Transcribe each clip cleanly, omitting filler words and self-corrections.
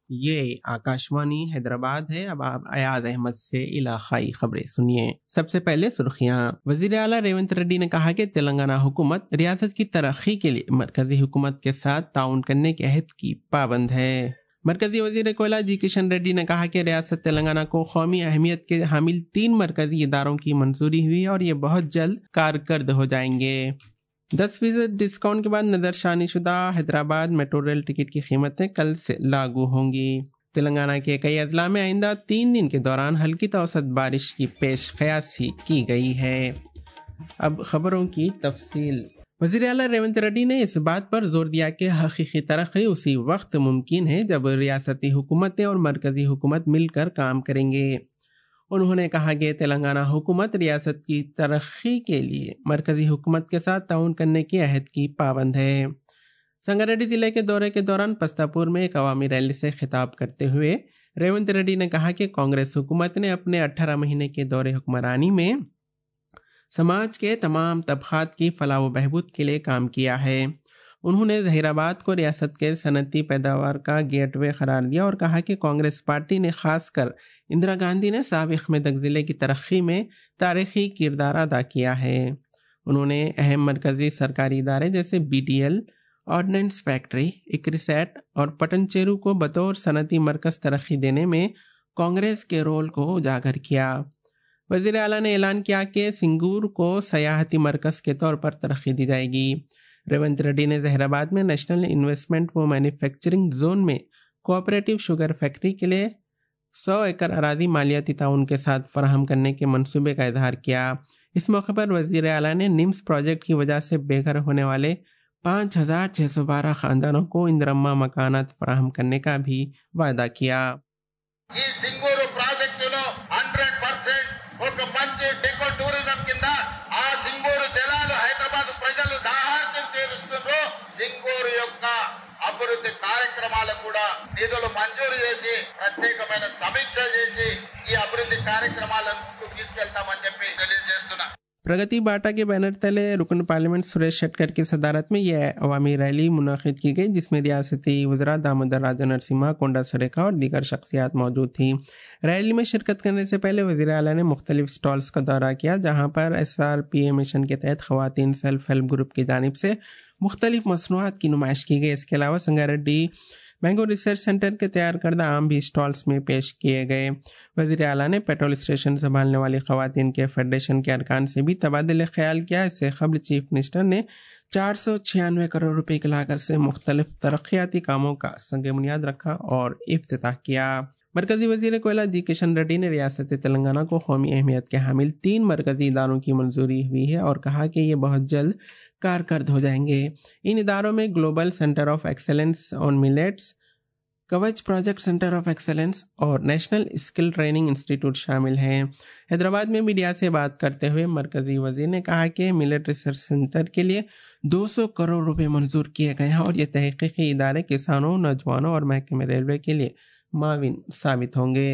ये आकाशवाणी हैदराबाद है। अब आप अयाज अहमद से इलाकाई खबरें सुनिए। सबसे पहले सुर्खियां। वजीर आला रेवंत रेड्डी ने कहा कि तेलंगाना हुकूमत रियासत की तरक्की के लिए मरकजी हुकूमत के साथ ताउन करने के अहद की पाबंद है। मरकजी वजीर कोयला जी किशन रेड्डी ने कहा कि रियासत तेलंगाना को कौमी अहमियत के हामिल 3 मरकजी इदारों की मंजूरी हुई है और ये बहुत जल्द कारकर्द हो जाएंगे। 10% डिस्काउंट के बाद नजरसानी शुदा हैदराबाद मेट्रो रेल टिकट की कीमतें कल से लागू होंगी। तेलंगाना के कई अजला में आइंदा 3 दिन के दौरान हल्की तो औसत बारिश की पेश क़यासी की गई है। अब खबरों की तफसील। वज़ीर आला रेवंत रेड्डी ने इस बात पर जोर दिया कि हकीकी तरक्की उसी वक्त मुमकिन है जब रियासती हुकूमतें और मरकजी हुकूमत मिलकर काम करेंगे। उन्होंने कहा कि तेलंगाना हुकूमत रियासत की तरक्की के लिए मरकजी हुकूमत के साथ ताउन करने की अहद की पाबंद है। संगारेड्डी जिले के दौरे के दौरान पस्तापुर में एक अवामी रैली से खिताब करते हुए रेवंत रेड्डी ने कहा कि कांग्रेस हुकूमत ने अपने 18 महीने के दौरे हुक्मरानी में समाज के तमाम तबकात की फलाह व बहबूद के लिए काम किया है। उन्होंने जहीराबाद को रियासत के सनती पैदावार का गेटवे करार दिया और कहा कि कांग्रेस पार्टी ने खासकर इंदिरा गांधी ने साबिक मेदक ज़िले की तरक्की में तारीखी किरदार अदा किया है। उन्होंने अहम मरकजी सरकारी इदारे जैसे BTL, ऑर्डिनेंस फैक्ट्री, इक्रिसैट और पटनचेरू को बतौर सनती मरकज तरक्की देने में कांग्रेस के रोल को उजागर किया। वज़ीर आला ने ऐलान किया कि सिंगूर को सयाहती मरकज के तौर पर तरक्की दी जाएगी। रेवंत रेड्डी ने जहीराबाद में नेशनल इन्वेस्टमेंट व मैन्युफैक्चरिंग जोन में कोऑपरेटिव शुगर फैक्ट्री के लिए 100 एकड़ अरादी मालियाती ताउन के साथ फराहम करने के मंसूबे का इजहार किया। इस मौके पर वज़ीर आला ने निम्स प्रोजेक्ट की वजह से बेघर होने वाले 5612 खानदानों को इंदिरम्मा मकानात फराहम करने का भी वादा किया। ఈ సింగూరు ప్రాజెక్టులో 100% ఒక మంచి డెకో టూరిజం కింద ఆ సింగూరు జలాలు హైదరాబాద్ ప్రజలు దాహార్తం తీరుస్తున్నారు. సింగూరు యొక్క అభివృద్ధి కార్యక్రమాలకు కూడా నిధులు మంజూరు చేసి ప్రత్యేకమైన సమీక్ష చేసి ఈ అభివృద్ధి కార్యక్రమాలను ముందుకు తీసుకెళ్తామని చెప్పి తెలియజేస్తున్నా। प्रगति बाटा के बैनर तले रुकन पार्लियामेंट सुरेश शेट्टर की सदारत में यह अवामी रैली मुनाकिद की गई, जिसमें रियासती वज़रा दामोदर राजा नरसिम्हा, कोंडा सुरेखा और दीगर शख्सियात मौजूद थीं। रैली में शिरकत करने से पहले वज़ीर आला ने मुख्तलिफ स्टॉल्स का दौरा किया, जहां पर SRPA मिशन के तहत ख़वातीन सेल्फ हेल्प ग्रुप की जानिब से मुख्तलिफ मसनूआत की नुमाइश की गई। इसके अलावा संगारेड्डी मैंगो रिसर्च सेंटर के तैयार करदा आम भी स्टॉल्स में पेश किए गए। वज़ीर आला ने पेट्रोल स्टेशन संभालने वाली ख़वातीन के फेडरेशन के अरकान से भी तबादले ख्याल किया। इससे कबल चीफ मिनिस्टर ने 496 करोड़ रुपए की लागत से मुख्तलिफ तरक्याती कामों का संग बुनियाद रखा और इफ्तिताह किया। मरकजी वजीर कोयला जी किशन रेड्डी ने रियासत तेलंगाना को कौमी अहमियत के हामिल 3 मरकजी इदारों की मंजूरी हुई है और कहा कि ये बहुत जल्द कारकर्द हो जाएंगे। इन इदारों में global centre of excellence on millets, Kavach project centre of excellence और नेशनल स्किल ट्रेनिंग इंस्टीट्यूट शामिल हैं। हैदराबाद में मीडिया से बात करते हुए मरकजी वजीर ने कहा कि मिलेट रिसर्च सेंटर के लिए 200 करोड़ रुपए मंजूर किए गए हैं और ये तहकीकी इदारे किसानों, नौजवानों और महकमे रेलवे के लिए माविन साबित होंगे।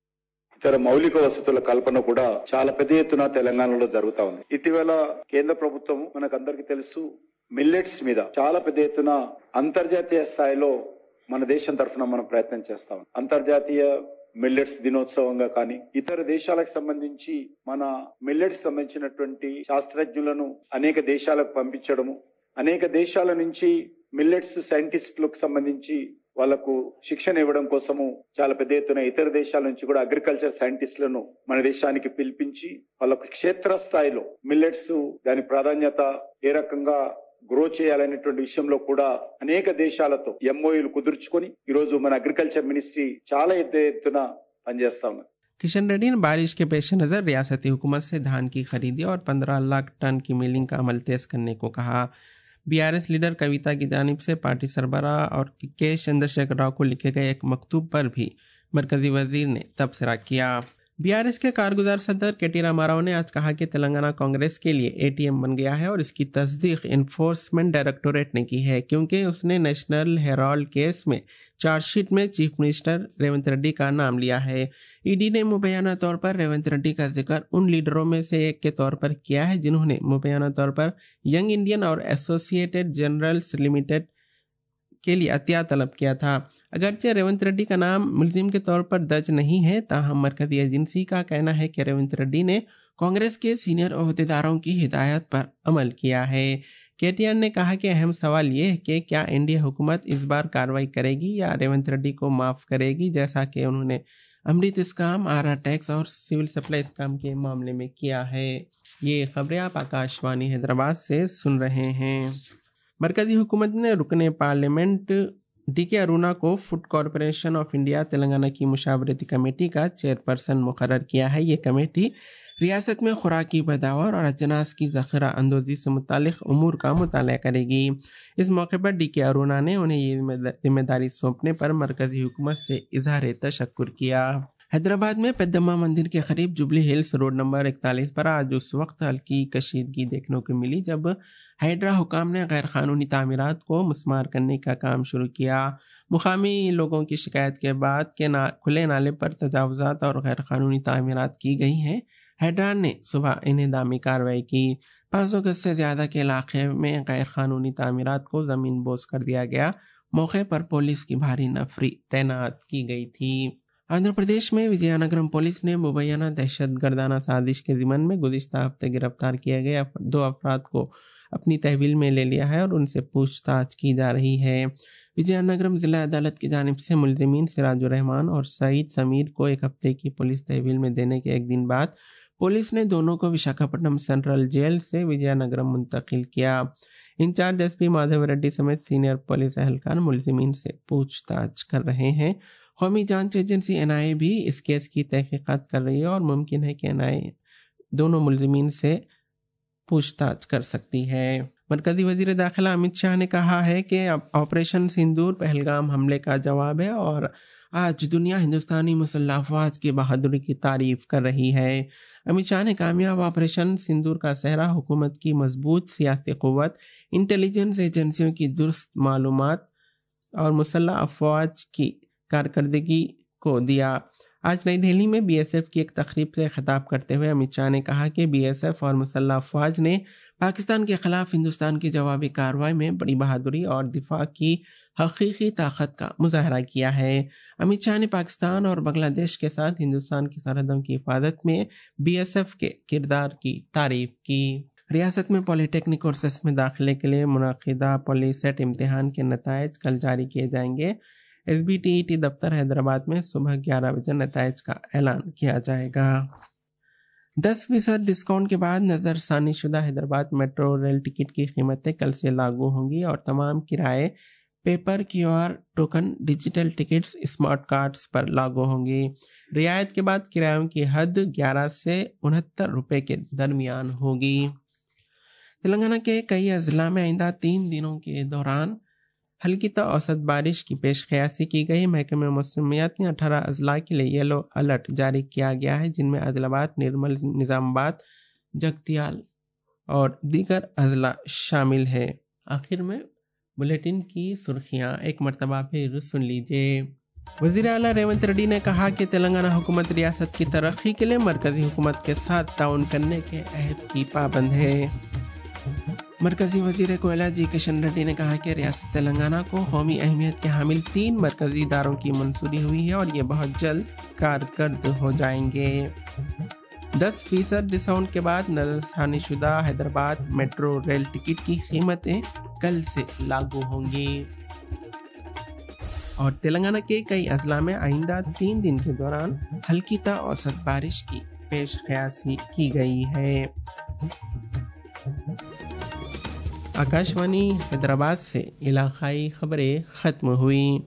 ఇతర మౌలిక వసతుల కల్పన కూడా చాలా పెద్ద ఎత్తున తెలంగాణలో జరుగుతా ఉంది. ఇటీవల కేంద్ర ప్రభుత్వం మనకందరికీ తెలుసు మిల్లెట్స్ మీద చాలా పెద్ద ఎత్తున అంతర్జాతీయ స్థాయిలో మన దేశం తరఫున మనం ప్రయత్నం చేస్తాం. అంతర్జాతీయ మిల్లెట్స్ దినోత్సవంగా కానీ ఇతర దేశాలకు సంబంధించి మన మిల్లెట్స్ సంబంధించినటువంటి శాస్త్రజ్ఞులను అనేక దేశాలకు పంపించడము, అనేక దేశాల నుంచి మిల్లెట్స్ సైంటిస్టులకు సంబంధించి వాళ్లకు శిక్షణ ఇవ్వడం కోసము చాలా పెద్ద ఎత్తున ఇతర దేశాల నుంచి కూడా అగ్రికల్చర్ సైంటిస్టులను మన దేశానికి పిలిపించి వాళ్ళకు క్షేత్రస్థాయిలో మిల్లెట్స్ దాని ప్రాధాన్యత ఏ రకంగా గ్రో చేయాలనేటువంటి విషయంలో కూడా అనేక దేశాలతో MOUలు కుదుర్చుకొని ఈ రోజు మన అగ్రికల్చర్ మినిస్ట్రీ చాలా ఎత్తున పనిచేస్తా ఉన్నారు। किशन रेड्डी ने बारिश के पेश नज़र रियासती हुकूमत से धान की खरीदी और 15 लाख टन की मिलिंग का अमल तेज करने को कहा। BRS लीडर कविता की जानिब से पार्टी सरबराह और के चंद्रशेखर राव को लिखे गए एक मकतूब पर भी मरकजी वजीर ने तबसरा किया। BRS के कारगुजार सदर KT रामाराव ने आज कहा कि तेलंगाना कांग्रेस के लिए ATM बन गया है और इसकी तस्दीक इन्फोर्समेंट डायरेक्टोरेट ने की है, क्योंकि उसने नेशनल हेराल्ड केस में चार्जशीट में चीफ मिनिस्टर रेवंत रेड्डी का नाम लिया है। ED ने मुबैना तौर पर रेवंत रेड्डी का जिक्र उन लीडरों में से एक के तौर पर किया है जिन्होंने मुबैना तौर पर यंग इंडियन और एसोसिएटेड जनरल्स लिमिटेड के लिए अतिया तलब किया था। अगरचे रेवंत रेड्डी का नाम मुलजिम के तौर पर दर्ज नहीं है, ताहम मरकजी एजेंसी का कहना है कि रेवंत रेड्डी ने कांग्रेस के सीनियर ओहदेदारों की हिदायत पर अमल किया है। KTN ने कहा कि अहम सवाल ये है कि क्या एनडीए हुकूमत इस बार कार्रवाई करेगी या रेवंत रेड्डी को माफ़ करेगी, जैसा कि उन्होंने अमृत स्काम, आरा टैक्स और सिविल सप्लाई स्काम के मामले में किया है। ये खबरें आप आकाशवाणी हैदराबाद से सुन रहे हैं। मरकजी हुकूमत ने रुकने पार्लियामेंट DK अरुणा को Food Corporation of India Telangana की मुशावरती कमेटी का चेयरपर्सन मुकर्रर किया है। ये कमेटी रियासत में खुराकी पैदावार और अजनास की ज़ख़ीरा अंदोज़ी से मुतालिक उमूर का मुताला करेगी। इस मौके पर DK अरुणा ने उन्हें ये जिम्मेदारी सौंपने पर मरकजी हुकूमत से इजहार तशक्कुर किया। हैदराबाद में पेद्दम्मा मंदिर के करीब जुबली हिल्स रोड नंबर 41 पर आज उस वक्त हल्की कशीदगी देखने को मिली जब हाइड्रा हुकाम ने गैर कानूनी तामीरात को मुस्मार करने का काम शुरू किया। मुकामी लोगों की शिकायत के बाद के खुले नाले पर तजावुज़ात और गैर कानूनी तामीरात की गई हैं। हाइड्रा ने सुबह इन्हेदामी कार्रवाई की। 500 गज से ज़्यादा के इलाके में गैर कानूनी तामीरात को ज़मीन बोझ कर दिया गया। मौके पर पुलिस की भारी नफरी तैनात की गई थी। आंध्र प्रदेश में विजयनगरम पुलिस ने मुबैना दहशतगर्दाना साजिश के ज़िमन में गुज़िश्ता हफ्ते गिरफ्तार किए गए 2 अफराद को अपनी तहवील में ले लिया है और उनसे पूछताछ की जा रही है। विजयनगरम ज़िला अदालत की जानिब से मुलजिमीन सिराजुर रहमान और सईद समीर को 1 हफ्ते की पुलिस तहवील में देने के एक दिन बाद पुलिस ने दोनों को विशाखापट्टनम सेंट्रल जेल से विजयनगरम मुंतकिल किया। इंचार्ज SP माधव रेड्डी समेत सीनियर पुलिस एहलकार मुलजिमीन से पूछताछ कर रहे हैं। कौमी जांच एजेंसी NIA भी इस केस की तहकीकात कर रही है और मुमकिन है कि NIA दोनों मुलजिमीन से पूछताछ कर सकती है। मरकजी वजीर दाखिला अमित शाह ने कहा है कि ऑपरेशन सिंदूर पहलगाम हमले का जवाब है और आज दुनिया हिंदुस्तानी मुसल्लह अफवाज की बहादुरी की तारीफ कर रही है। अमित शाह ने कामयाब ऑपरेशन सिंदूर का सेहरा हुकूमत की मजबूत सियासी क़ुव्वत, इंटेलिजेंस एजेंसियों की दुरुस्त मालूमात और मुसल्लह अफवाज की कारकर्दगी को दिया। आज नई दिल्ली में BSF की एक तकरीब से खिताब करते हुए अमित शाह ने कहा कि BSF और मुसल्लह अफवाज ने पाकिस्तान के खिलाफ हिंदुस्तान की जवाबी कार्रवाई में बड़ी बहादुरी और दिफा की हकीकी ताकत का मुजाहरा किया है। अमित शाह ने पाकिस्तान और बांग्लादेश के साथ हिंदुस्तान की सरहदों की हिफाजत में BSF के किरदार की तारीफ की। रियासत में पॉलिटेक्निक कोर्सेस में दाखिले के लिए मुनक़िदा पॉलीसेट इम्तिहान के नताइज कल जारी किए जाएंगे। SBTET दफ्तर हैदराबाद में सुबह 11 बजे नताइज का ऐलान किया जाएगा। 10% डिस्काउंट के बाद नज़रसानी शुदा हैदराबाद मेट्रो रेल टिकट की कीमतें कल से लागू होंगी और तमाम किराए paper QR token digital tickets smart cards पर लागू होंगी। रियायत के बाद किरायों की हद 11 से 69 रुपये के दरमियान होगी। तेलंगाना के कई अजला में आइंदा 3 दिनों के दौरान हल्की तो औसत बारिश की पेशकयासी की गई। महकमे मौसमियात ने 18 अजला के लिए येलो अलर्ट जारी किया गया है, जिनमें आदिलाबाद, निर्मल, निज़ामाबाद, जगतियाल और दीगर अजला शामिल है। आखिर में बुलेटिन की सुर्खियां एक मरतबा फिर सुन लीजिए। वज़ीर आला रेवंत रेड्डी ने कहा कि तेलंगाना हुकूमत रियासत की तरक्की के लिए मरकजी हुकूमत के साथ ताउन करने के अहद की पाबंद है। मरकजी वज़ीर कोयला जी किशन रेड्डी ने कहा कि रियासत तेलंगाना को कौमी अहमियत के हामिल 3 मरकजी इदारों की मंजूरी हुई है और ये बहुत जल्द कारकर्द हो जाएंगे। 10% डिस्काउंट के बाद नज़रसानी शुदा हैदराबाद मेट्रो रेल टिकट की कीमतें कल से लागू होंगी और तेलंगाना के कई अजला में आइंदा 3 दिन के दौरान हल्की ता औसत बारिश की पेशकयासी की गई है। आकाशवाणी हैदराबाद से इलाकाई खबरें खत्म हुई।